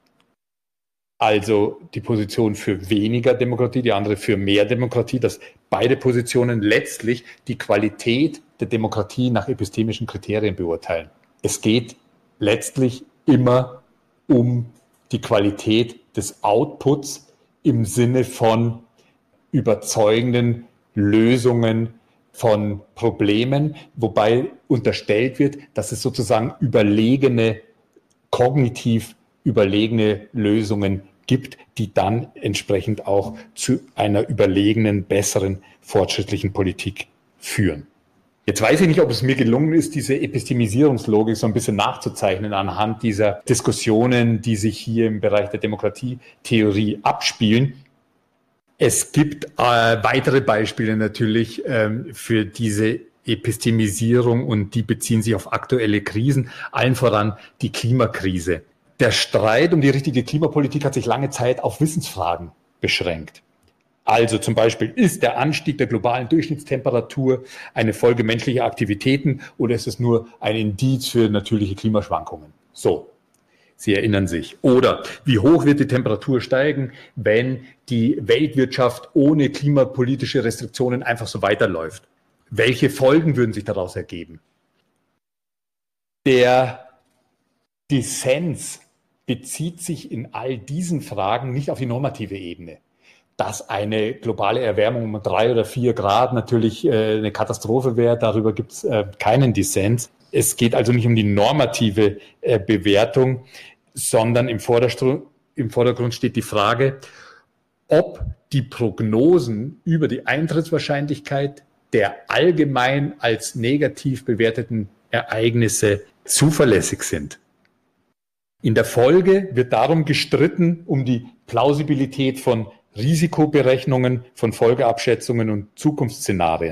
also die Position für weniger Demokratie, die andere für mehr Demokratie, dass beide Positionen letztlich die Qualität der Demokratie nach epistemischen Kriterien beurteilen. Es geht letztlich immer um die Qualität des Outputs im Sinne von überzeugenden Lösungen von Problemen, wobei unterstellt wird, dass es sozusagen überlegene, kognitiv überlegene Lösungen gibt, die dann entsprechend auch zu einer überlegenen, besseren, fortschrittlichen Politik führen. Jetzt weiß ich nicht, ob es mir gelungen ist, diese Epistemisierungslogik so ein bisschen nachzuzeichnen anhand dieser Diskussionen, die sich hier im Bereich der Demokratietheorie abspielen. Es gibt äh, weitere Beispiele natürlich ähm, für diese Epistemisierung und die beziehen sich auf aktuelle Krisen, allen voran die Klimakrise. Der Streit um die richtige Klimapolitik hat sich lange Zeit auf Wissensfragen beschränkt. Also zum Beispiel, ist der Anstieg der globalen Durchschnittstemperatur eine Folge menschlicher Aktivitäten oder ist es nur ein Indiz für natürliche Klimaschwankungen? So. Sie erinnern sich. Oder wie hoch wird die Temperatur steigen, wenn die Weltwirtschaft ohne klimapolitische Restriktionen einfach so weiterläuft? Welche Folgen würden sich daraus ergeben? Der Dissens bezieht sich in all diesen Fragen nicht auf die normative Ebene. Dass eine globale Erwärmung um drei oder vier Grad natürlich äh, eine Katastrophe wäre, darüber gibt es äh, keinen Dissens. Es geht also nicht um die normative äh, Bewertung, sondern im Vordergrund, im Vordergrund steht die Frage, ob die Prognosen über die Eintrittswahrscheinlichkeit der allgemein als negativ bewerteten Ereignisse zuverlässig sind. In der Folge wird darum gestritten, um die Plausibilität von Risikoberechnungen, von Folgeabschätzungen und Zukunftsszenarien.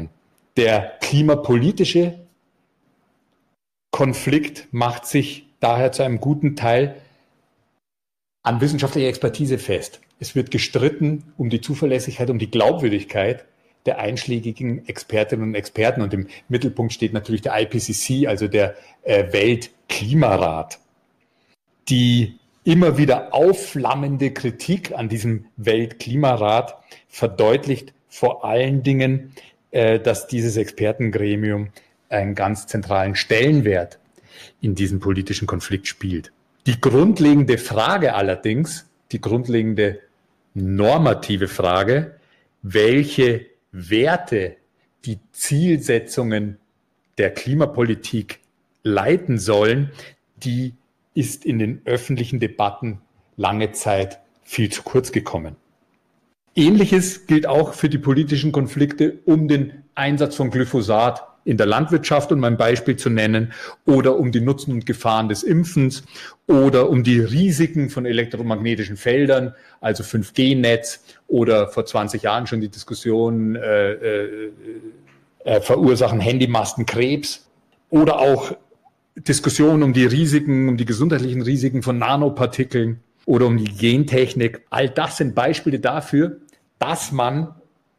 Der klimapolitische Konflikt macht sich daher zu einem guten Teil an wissenschaftlicher Expertise fest. Es wird gestritten um die Zuverlässigkeit, um die Glaubwürdigkeit der einschlägigen Expertinnen und Experten. Und im Mittelpunkt steht natürlich der I P C C, also der äh, Weltklimarat. Die immer wieder aufflammende Kritik an diesem Weltklimarat verdeutlicht vor allen Dingen, äh, dass dieses Expertengremium einen ganz zentralen Stellenwert in diesem politischen Konflikt spielt. Die grundlegende Frage allerdings, die grundlegende normative Frage, welche Werte die Zielsetzungen der Klimapolitik leiten sollen, die ist in den öffentlichen Debatten lange Zeit viel zu kurz gekommen. Ähnliches gilt auch für die politischen Konflikte um den Einsatz von Glyphosat in der Landwirtschaft, um ein Beispiel zu nennen, oder um die Nutzen und Gefahren des Impfens oder um die Risiken von elektromagnetischen Feldern, also fünf G Netz oder vor zwanzig Jahren schon die Diskussion, äh, äh, äh, verursachen Handymasten Krebs oder auch Diskussionen um die Risiken, um die gesundheitlichen Risiken von Nanopartikeln oder um die Gentechnik. All das sind Beispiele dafür, dass man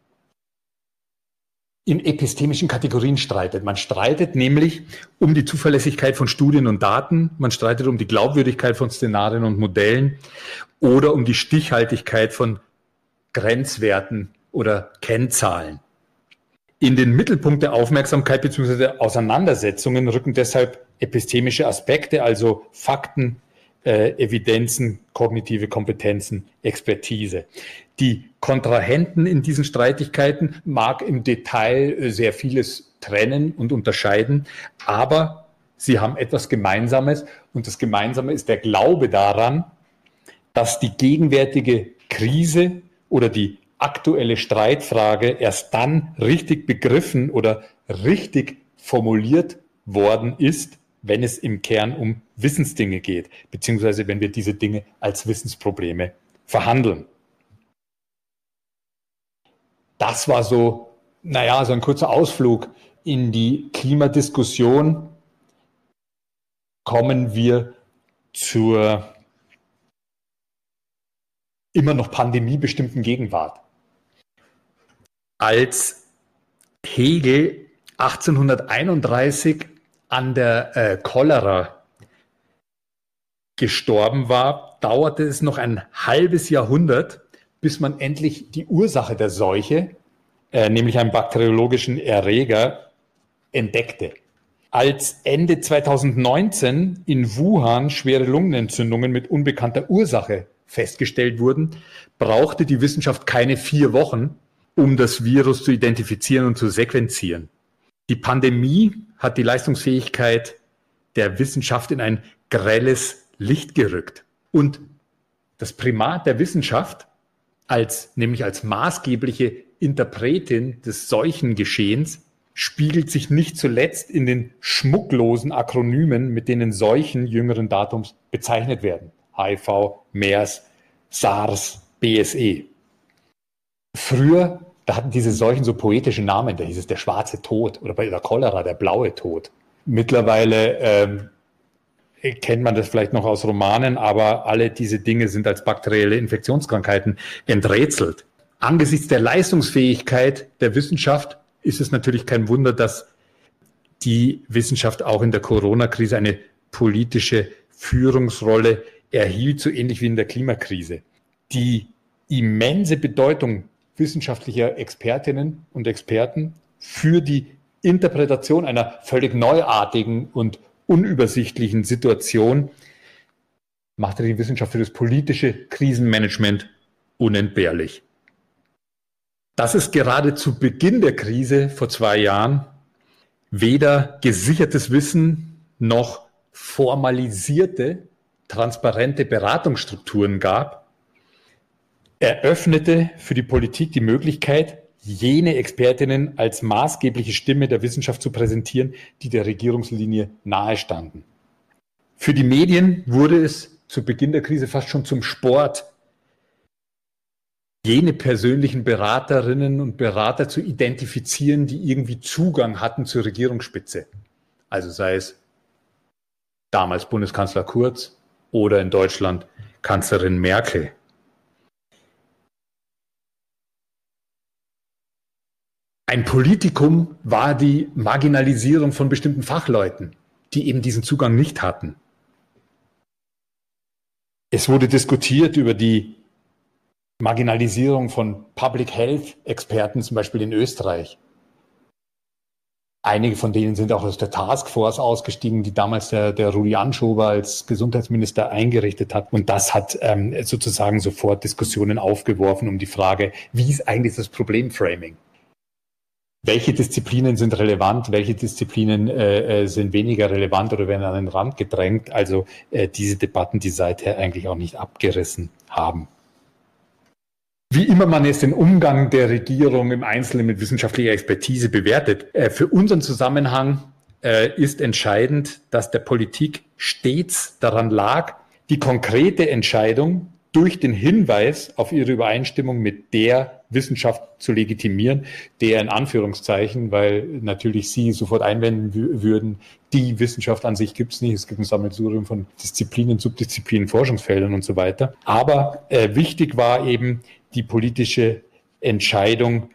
in epistemischen Kategorien streitet. Man streitet nämlich um die Zuverlässigkeit von Studien und Daten, man streitet um die Glaubwürdigkeit von Szenarien und Modellen oder um die Stichhaltigkeit von Grenzwerten oder Kennzahlen. In den Mittelpunkt der Aufmerksamkeit bzw. der Auseinandersetzungen rücken deshalb epistemische Aspekte, also Fakten, äh, Evidenzen, kognitive Kompetenzen, Expertise. Die Kontrahenten in diesen Streitigkeiten mag im Detail sehr vieles trennen und unterscheiden, aber sie haben etwas Gemeinsames und das Gemeinsame ist der Glaube daran, dass die gegenwärtige Krise oder die aktuelle Streitfrage erst dann richtig begriffen oder richtig formuliert worden ist, wenn es im Kern um Wissensdinge geht, beziehungsweise wenn wir diese Dinge als Wissensprobleme verhandeln. Das war so, naja, so ein kurzer Ausflug in die Klimadiskussion. Kommen wir zur immer noch pandemiebestimmten Gegenwart. Als Hegel achtzehnhunderteinunddreißig an der äh, Cholera gestorben war, dauerte es noch ein halbes Jahrhundert, bis man endlich die Ursache der Seuche, äh, nämlich einen bakteriologischen Erreger, entdeckte. Als Ende zweitausendneunzehn in Wuhan schwere Lungenentzündungen mit unbekannter Ursache festgestellt wurden, brauchte die Wissenschaft keine vier Wochen, um das Virus zu identifizieren und zu sequenzieren. Die Pandemie hat die Leistungsfähigkeit der Wissenschaft in ein grelles Licht gerückt. Und das Primat der Wissenschaft, als, nämlich als maßgebliche Interpretin des Seuchengeschehens, spiegelt sich nicht zuletzt in den schmucklosen Akronymen, mit denen Seuchen jüngeren Datums bezeichnet werden. H I V, MERS, SARS, B S E. Früher, da hatten diese Seuchen so poetische Namen, da hieß es der schwarze Tod oder bei der Cholera der blaue Tod. Mittlerweile ähm, kennt man das vielleicht noch aus Romanen, aber alle diese Dinge sind als bakterielle Infektionskrankheiten enträtselt. Angesichts der Leistungsfähigkeit der Wissenschaft ist es natürlich kein Wunder, dass die Wissenschaft auch in der Corona-Krise eine politische Führungsrolle erhielt, so ähnlich wie in der Klimakrise. Die immense Bedeutung wissenschaftlicher Expertinnen und Experten für die Interpretation einer völlig neuartigen und unübersichtlichen Situation machte die Wissenschaft für das politische Krisenmanagement unentbehrlich. Dass es gerade zu Beginn der Krise vor zwei Jahren weder gesichertes Wissen noch formalisierte, transparente Beratungsstrukturen gab, eröffnete für die Politik die Möglichkeit, jene Expertinnen als maßgebliche Stimme der Wissenschaft zu präsentieren, die der Regierungslinie nahestanden. Für die Medien wurde es zu Beginn der Krise fast schon zum Sport, jene persönlichen Beraterinnen und Berater zu identifizieren, die irgendwie Zugang hatten zur Regierungsspitze. Also sei es damals Bundeskanzler Kurz oder in Deutschland Kanzlerin Merkel. Ein Politikum war die Marginalisierung von bestimmten Fachleuten, die eben diesen Zugang nicht hatten. Es wurde diskutiert über die Marginalisierung von Public Health Experten, zum Beispiel in Österreich. Einige von denen sind auch aus der Taskforce ausgestiegen, die damals der, der Rudi Anschober als Gesundheitsminister eingerichtet hat. Und das hat ähm, sozusagen sofort Diskussionen aufgeworfen um die Frage, wie ist eigentlich das Problemframing? Welche Disziplinen sind relevant, welche Disziplinen äh, sind weniger relevant oder werden an den Rand gedrängt? Also äh, diese Debatten, die seither eigentlich auch nicht abgerissen haben. Wie immer man jetzt den Umgang der Regierung im Einzelnen mit wissenschaftlicher Expertise bewertet, äh, für unseren Zusammenhang äh, ist entscheidend, dass der Politik stets daran lag, die konkrete Entscheidung durch den Hinweis auf ihre Übereinstimmung mit der Wissenschaft zu legitimieren, der in Anführungszeichen, weil natürlich Sie sofort einwenden w- würden, die Wissenschaft an sich gibt es nicht, es gibt ein Sammelsurium von Disziplinen, Subdisziplinen, Forschungsfeldern und so weiter. Aber äh, wichtig war eben die politische Entscheidung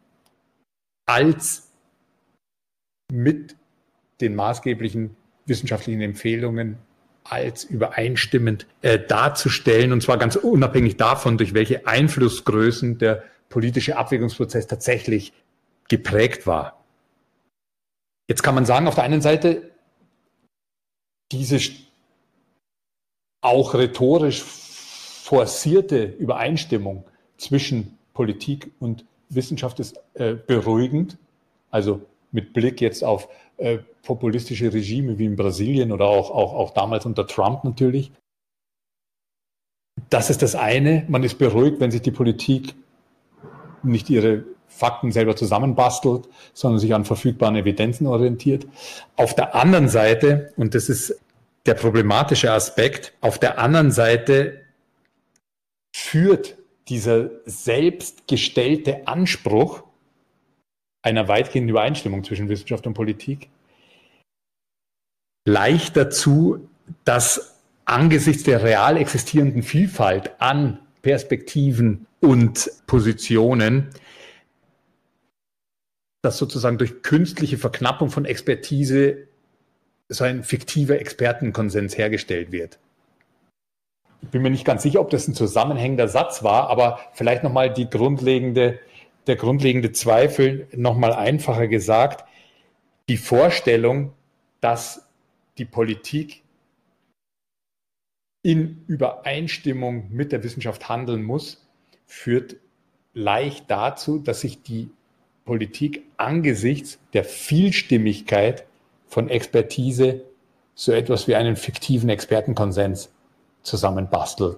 als mit den maßgeblichen wissenschaftlichen Empfehlungen als übereinstimmend äh, darzustellen, und zwar ganz unabhängig davon, durch welche Einflussgrößen der politische Abwägungsprozess tatsächlich geprägt war. Jetzt kann man sagen, auf der einen Seite, diese auch rhetorisch forcierte Übereinstimmung zwischen Politik und Wissenschaft ist äh, beruhigend, also mit Blick jetzt auf äh, populistische Regime wie in Brasilien oder auch, auch, auch damals unter Trump natürlich. Das ist das eine. Man ist beruhigt, wenn sich die Politik nicht ihre Fakten selber zusammenbastelt, sondern sich an verfügbaren Evidenzen orientiert. Auf der anderen Seite, und das ist der problematische Aspekt, auf der anderen Seite führt dieser selbstgestellte Anspruch einer weitgehenden Übereinstimmung zwischen Wissenschaft und Politik leicht dazu, dass angesichts der real existierenden Vielfalt an Perspektiven und Positionen, dass sozusagen durch künstliche Verknappung von Expertise so ein fiktiver Expertenkonsens hergestellt wird. Ich bin mir nicht ganz sicher, ob das ein zusammenhängender Satz war, aber vielleicht nochmal die grundlegende, der grundlegende Zweifel nochmal einfacher gesagt. Die Vorstellung, dass die Politik in Übereinstimmung mit der Wissenschaft handeln muss, führt leicht dazu, dass sich die Politik angesichts der Vielstimmigkeit von Expertise so etwas wie einen fiktiven Expertenkonsens zusammenbastelt.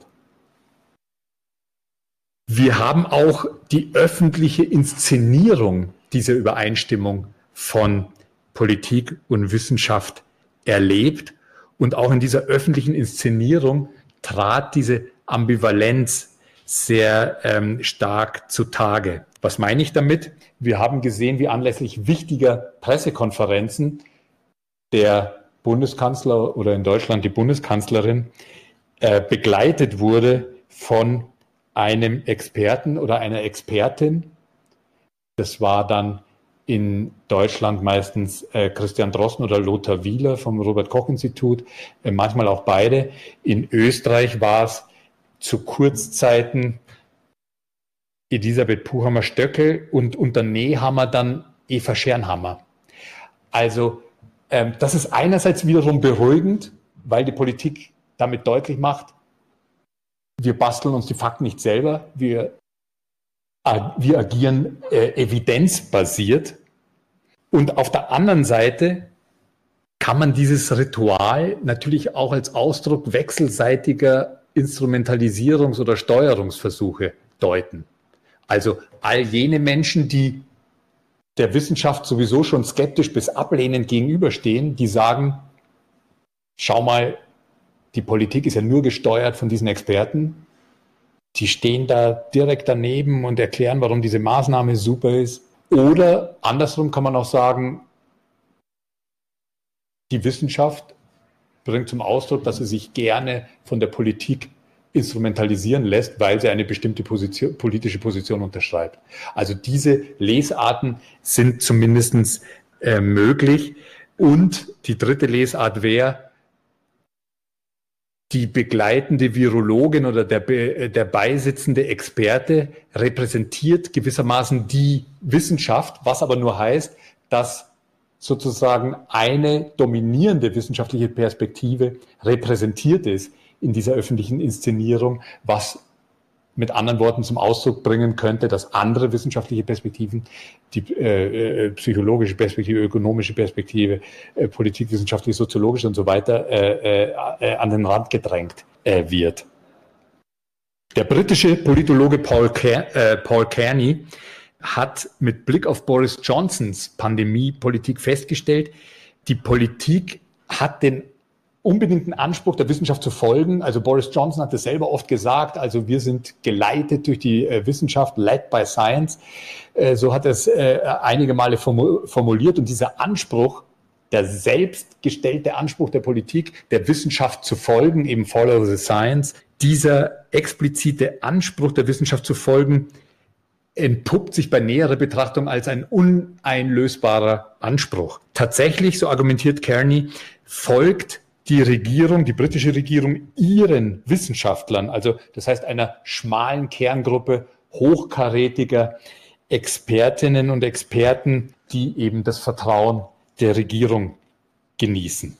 Wir haben auch die öffentliche Inszenierung dieser Übereinstimmung von Politik und Wissenschaft erlebt. Und auch in dieser öffentlichen Inszenierung trat diese Ambivalenz sehr ähm, stark zutage. Was meine ich damit? Wir haben gesehen, wie anlässlich wichtiger Pressekonferenzen der Bundeskanzler oder in Deutschland die Bundeskanzlerin äh, begleitet wurde von einem Experten oder einer Expertin. Das war dann in Deutschland meistens äh, Christian Drosten oder Lothar Wieler vom Robert-Koch-Institut, äh, manchmal auch beide. In Österreich war es zu Kurzzeiten Elisabeth Puhammer-Stöckel und unter Nehammer dann Eva Schernhammer. Also ähm, das ist einerseits wiederum beruhigend, weil die Politik damit deutlich macht, wir basteln uns die Fakten nicht selber, wir Wir agieren äh, evidenzbasiert. Und auf der anderen Seite kann man dieses Ritual natürlich auch als Ausdruck wechselseitiger Instrumentalisierungs- oder Steuerungsversuche deuten. Also all jene Menschen, die der Wissenschaft sowieso schon skeptisch bis ablehnend gegenüberstehen, die sagen, schau mal, die Politik ist ja nur gesteuert von diesen Experten. die stehen da direkt daneben und erklären, warum diese Maßnahme super ist. Oder andersrum kann man auch sagen, die Wissenschaft bringt zum Ausdruck, dass sie sich gerne von der Politik instrumentalisieren lässt, weil sie eine bestimmte Position, politische Position unterschreibt. Also diese Lesarten sind zumindest äh, möglich. Und die dritte Lesart wäre, die begleitende Virologin oder der, der beisitzende Experte repräsentiert gewissermaßen die Wissenschaft, was aber nur heißt, dass sozusagen eine dominierende wissenschaftliche Perspektive repräsentiert ist in dieser öffentlichen Inszenierung, was mit anderen Worten zum Ausdruck bringen könnte, dass andere wissenschaftliche Perspektiven, die äh, psychologische Perspektive, ökonomische Perspektive, äh, politikwissenschaftliche, soziologische und so weiter, äh, äh, an den Rand gedrängt äh, wird. Der britische Politologe Paul, Ker- äh, Paul Kearney hat mit Blick auf Boris Johnsons Pandemiepolitik festgestellt, die Politik hat den unbedingten Anspruch der Wissenschaft zu folgen. Also Boris Johnson hat es selber oft gesagt, also wir sind geleitet durch die äh, Wissenschaft, led by science. Äh, so hat er es äh, einige Male formuliert. Und dieser Anspruch, der selbstgestellte Anspruch der Politik, der Wissenschaft zu folgen, eben follow the science, dieser explizite Anspruch der Wissenschaft zu folgen, entpuppt sich bei näherer Betrachtung als ein uneinlösbarer Anspruch. Tatsächlich, so argumentiert Kearney, folgt die Regierung, die britische Regierung, ihren Wissenschaftlern, also das heißt einer schmalen Kerngruppe hochkarätiger Expertinnen und Experten, die eben das Vertrauen der Regierung genießen.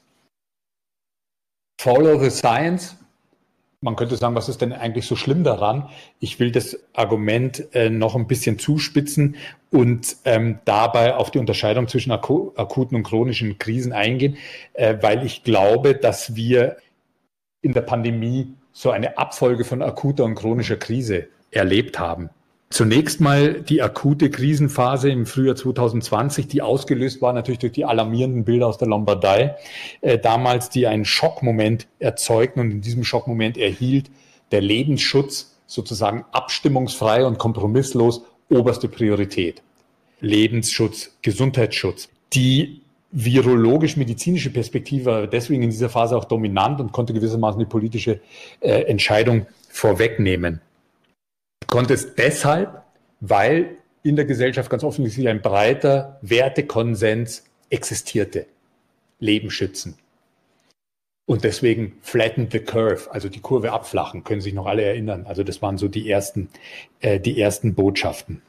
Follow the science. Man könnte sagen, was ist denn eigentlich so schlimm daran? Ich will das Argument äh, noch ein bisschen zuspitzen und ähm, dabei auf die Unterscheidung zwischen aku- akuten und chronischen Krisen eingehen, äh, weil ich glaube, dass wir in der Pandemie so eine Abfolge von akuter und chronischer Krise erlebt haben. Zunächst mal die akute Krisenphase im Frühjahr zwanzig zwanzig, die ausgelöst war natürlich durch die alarmierenden Bilder aus der Lombardei, äh, damals, die einen Schockmoment erzeugten, und in diesem Schockmoment erhielt der Lebensschutz sozusagen abstimmungsfrei und kompromisslos oberste Priorität. Lebensschutz, Gesundheitsschutz. Die virologisch-medizinische Perspektive war deswegen in dieser Phase auch dominant und konnte gewissermaßen die politische äh, Entscheidung vorwegnehmen. Konnte es deshalb, weil in der Gesellschaft ganz offensichtlich ein breiter Wertekonsens existierte. Leben schützen. Und deswegen flatten the curve, also die Kurve abflachen, können sich noch alle erinnern. Also das waren so die ersten, äh, die ersten Botschaften.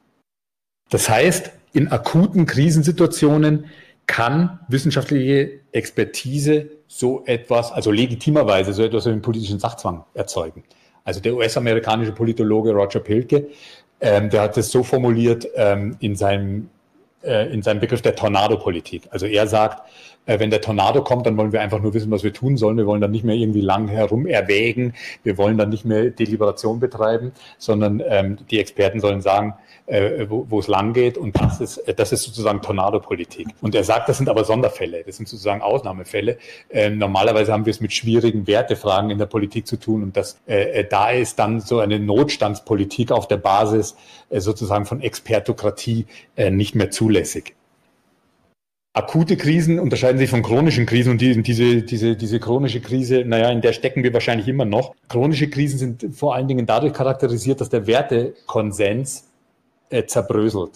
Das heißt, in akuten Krisensituationen kann wissenschaftliche Expertise so etwas, also legitimerweise so etwas wie einen politischen Sachzwang erzeugen. Also der U S-amerikanische Politologe Roger Pilke, ähm, der hat es so formuliert ähm, in seinem, äh, in seinem Begriff der Tornado-Politik. Also er sagt, äh, wenn der Tornado kommt, dann wollen wir einfach nur wissen, was wir tun sollen. Wir wollen dann nicht mehr irgendwie lang herum erwägen. Wir wollen dann nicht mehr Deliberation betreiben, sondern ähm, die Experten sollen sagen, äh, wo, wo es lang geht. Und das ist, äh, das ist sozusagen Tornado-Politik. Und er sagt, das sind aber Sonderfälle. Das sind sozusagen Ausnahmefälle. Ähm, normalerweise haben wir es mit schwierigen Wertefragen in der Politik zu tun. Und das, äh, da ist dann so eine Notstandspolitik auf der Basis äh, sozusagen von Expertokratie äh, nicht mehr zulässig. Akute Krisen unterscheiden sich von chronischen Krisen, und die, diese, diese, diese chronische Krise, naja, in der stecken wir wahrscheinlich immer noch. Chronische Krisen sind vor allen Dingen dadurch charakterisiert, dass der Wertekonsens äh, zerbröselt.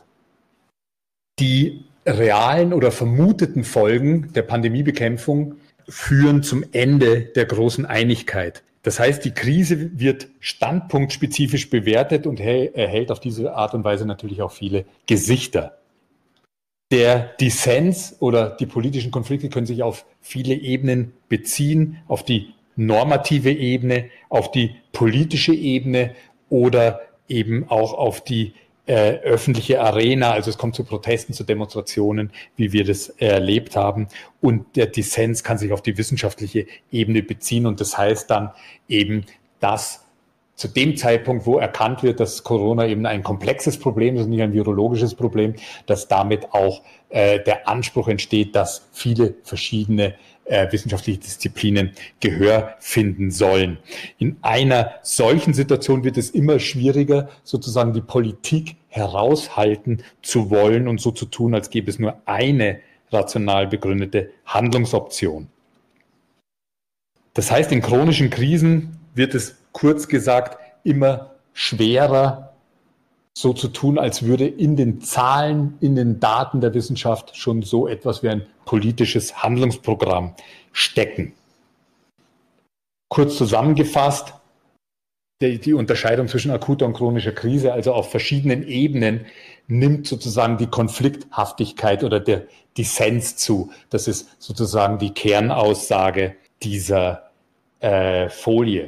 Die realen oder vermuteten Folgen der Pandemiebekämpfung führen zum Ende der großen Einigkeit. Das heißt, die Krise wird standpunktspezifisch bewertet und erhält auf diese Art und Weise natürlich auch viele Gesichter. Der Dissens oder die politischen Konflikte können sich auf viele Ebenen beziehen, auf die normative Ebene, auf die politische Ebene oder eben auch auf die äh, öffentliche Arena. Also es kommt zu Protesten, zu Demonstrationen, wie wir das erlebt haben. Und der Dissens kann sich auf die wissenschaftliche Ebene beziehen. Und das heißt dann eben, dass zu dem Zeitpunkt, wo erkannt wird, dass Corona eben ein komplexes Problem ist, nicht ein virologisches Problem, dass damit auch äh, der Anspruch entsteht, dass viele verschiedene äh, wissenschaftliche Disziplinen Gehör finden sollen. In einer solchen Situation wird es immer schwieriger, sozusagen die Politik heraushalten zu wollen und so zu tun, als gäbe es nur eine rational begründete Handlungsoption. Das heißt, in chronischen Krisen wird es kurz gesagt immer schwerer, so zu tun, als würde in den Zahlen, in den Daten der Wissenschaft schon so etwas wie ein politisches Handlungsprogramm stecken. Kurz zusammengefasst, die, die Unterscheidung zwischen akuter und chronischer Krise, also auf verschiedenen Ebenen, nimmt sozusagen die Konflikthaftigkeit oder der Dissens zu. Das ist sozusagen die Kernaussage dieser äh, Folie.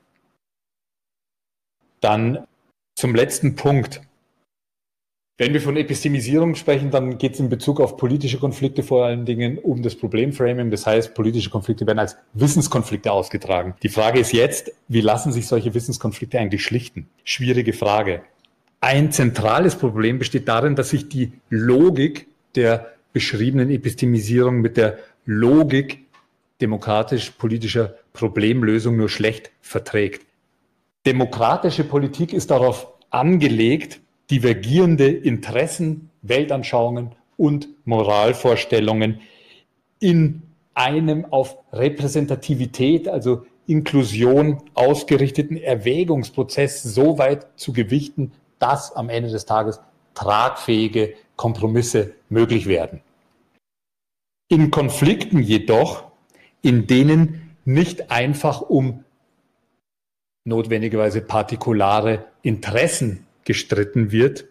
Dann zum letzten Punkt. Wenn wir von Epistemisierung sprechen, dann geht es in Bezug auf politische Konflikte vor allen Dingen um das Problemframing. Das heißt, politische Konflikte werden als Wissenskonflikte ausgetragen. Die Frage ist jetzt, wie lassen sich solche Wissenskonflikte eigentlich schlichten? Schwierige Frage. Ein zentrales Problem besteht darin, dass sich die Logik der beschriebenen Epistemisierung mit der Logik demokratisch-politischer Problemlösung nur schlecht verträgt. Demokratische Politik ist darauf angelegt, divergierende Interessen, Weltanschauungen und Moralvorstellungen in einem auf Repräsentativität, also Inklusion ausgerichteten Erwägungsprozess so weit zu gewichten, dass am Ende des Tages tragfähige Kompromisse möglich werden. In Konflikten jedoch, in denen nicht einfach um notwendigerweise partikulare Interessen gestritten wird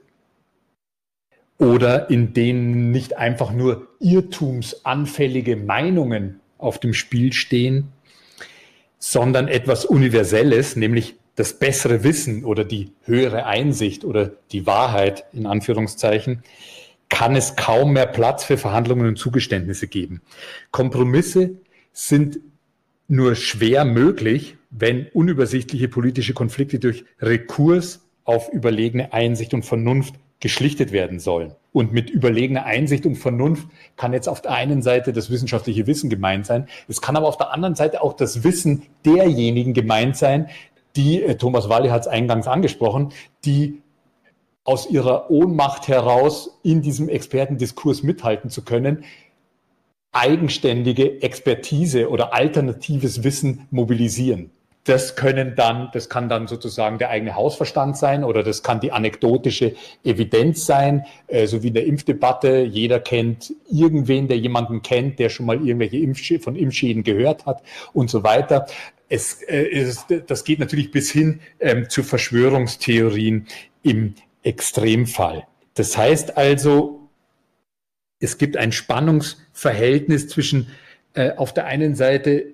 oder in denen nicht einfach nur irrtumsanfällige Meinungen auf dem Spiel stehen, sondern etwas Universelles, nämlich das bessere Wissen oder die höhere Einsicht oder die Wahrheit in Anführungszeichen, kann es kaum mehr Platz für Verhandlungen und Zugeständnisse geben. Kompromisse sind nur schwer möglich, wenn unübersichtliche politische Konflikte durch Rekurs auf überlegene Einsicht und Vernunft geschlichtet werden sollen. Und mit überlegener Einsicht und Vernunft kann jetzt auf der einen Seite das wissenschaftliche Wissen gemeint sein, es kann aber auf der anderen Seite auch das Wissen derjenigen gemeint sein, die, Thomas Walli hat es eingangs angesprochen, die aus ihrer Ohnmacht heraus in diesem Expertendiskurs mithalten zu können, eigenständige Expertise oder alternatives Wissen mobilisieren. Das können dann, das kann dann sozusagen der eigene Hausverstand sein oder das kann die anekdotische Evidenz sein, äh, so wie in der Impfdebatte. Jeder kennt irgendwen, der jemanden kennt, der schon mal irgendwelche Impfsch- von Impfschäden gehört hat und so weiter. Es, äh, es, das geht natürlich bis hin ähm, zu Verschwörungstheorien im Extremfall. Das heißt also, es gibt ein Spannungsverhältnis zwischen äh, auf der einen Seite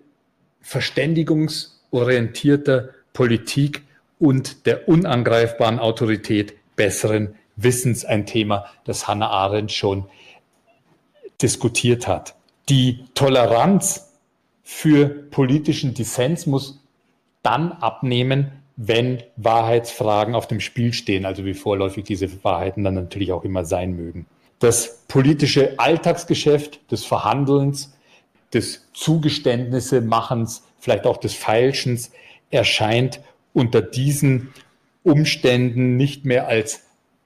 verständigungsorientierter Politik und der unangreifbaren Autorität besseren Wissens, ein Thema, das Hannah Arendt schon diskutiert hat. Die Toleranz für politischen Dissens muss dann abnehmen, wenn Wahrheitsfragen auf dem Spiel stehen, also wie vorläufig diese Wahrheiten dann natürlich auch immer sein mögen. Das politische Alltagsgeschäft des Verhandelns, des Zugeständnissemachens, vielleicht auch des Feilschens, erscheint unter diesen Umständen nicht mehr als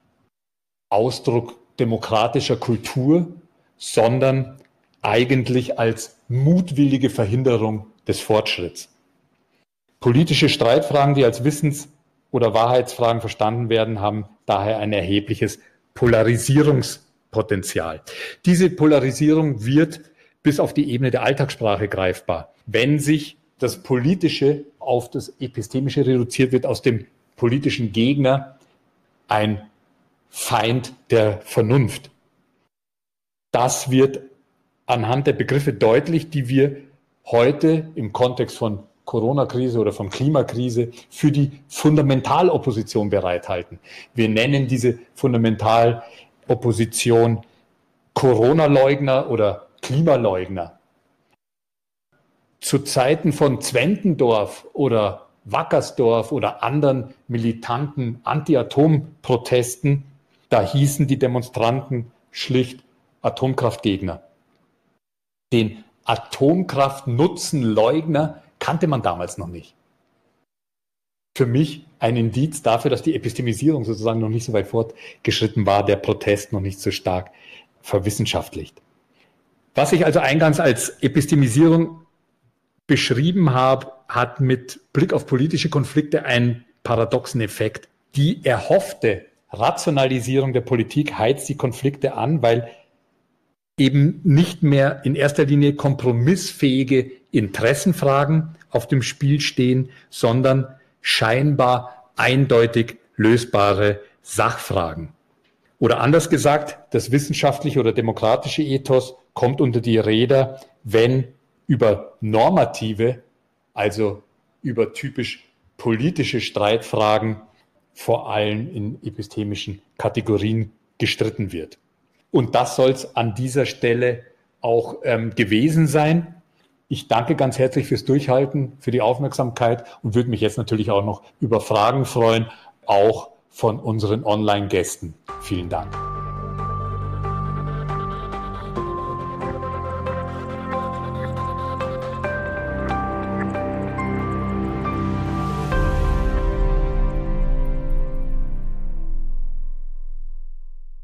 Ausdruck demokratischer Kultur, sondern eigentlich als mutwillige Verhinderung des Fortschritts. Politische Streitfragen, die als Wissens- oder Wahrheitsfragen verstanden werden, haben daher ein erhebliches Polarisierungspotenzial. Diese Polarisierung wird bis auf die Ebene der Alltagssprache greifbar. Wenn sich das Politische auf das Epistemische reduziert, wird aus dem politischen Gegner ein Feind der Vernunft. Das wird anhand der Begriffe deutlich, die wir heute im Kontext von Corona-Krise oder von Klimakrise für die Fundamentalopposition bereithalten. Wir nennen diese Fundamentalopposition Corona-Leugner oder Klimaleugner. Zu Zeiten von Zwentendorf oder Wackersdorf oder anderen militanten Anti-Atom-Protesten, da hießen die Demonstranten schlicht Atomkraftgegner. Den Atomkraftnutzenleugner kannte man damals noch nicht. Für mich ein Indiz dafür, dass die Epistemisierung sozusagen noch nicht so weit fortgeschritten war, der Protest noch nicht so stark verwissenschaftlicht. Was ich also eingangs als Epistemisierung beschrieben habe, hat mit Blick auf politische Konflikte einen paradoxen Effekt. Die erhoffte Rationalisierung der Politik heizt die Konflikte an, weil eben nicht mehr in erster Linie kompromissfähige Interessenfragen auf dem Spiel stehen, sondern scheinbar eindeutig lösbare Sachfragen. Oder anders gesagt, das wissenschaftliche oder demokratische Ethos kommt unter die Räder, wenn über normative, also über typisch politische Streitfragen vor allem in epistemischen Kategorien gestritten wird. Und das soll es an dieser Stelle auch ähm, gewesen sein. Ich danke ganz herzlich fürs Durchhalten, für die Aufmerksamkeit und würde mich jetzt natürlich auch noch über Fragen freuen, auch von unseren Online-Gästen. Vielen Dank.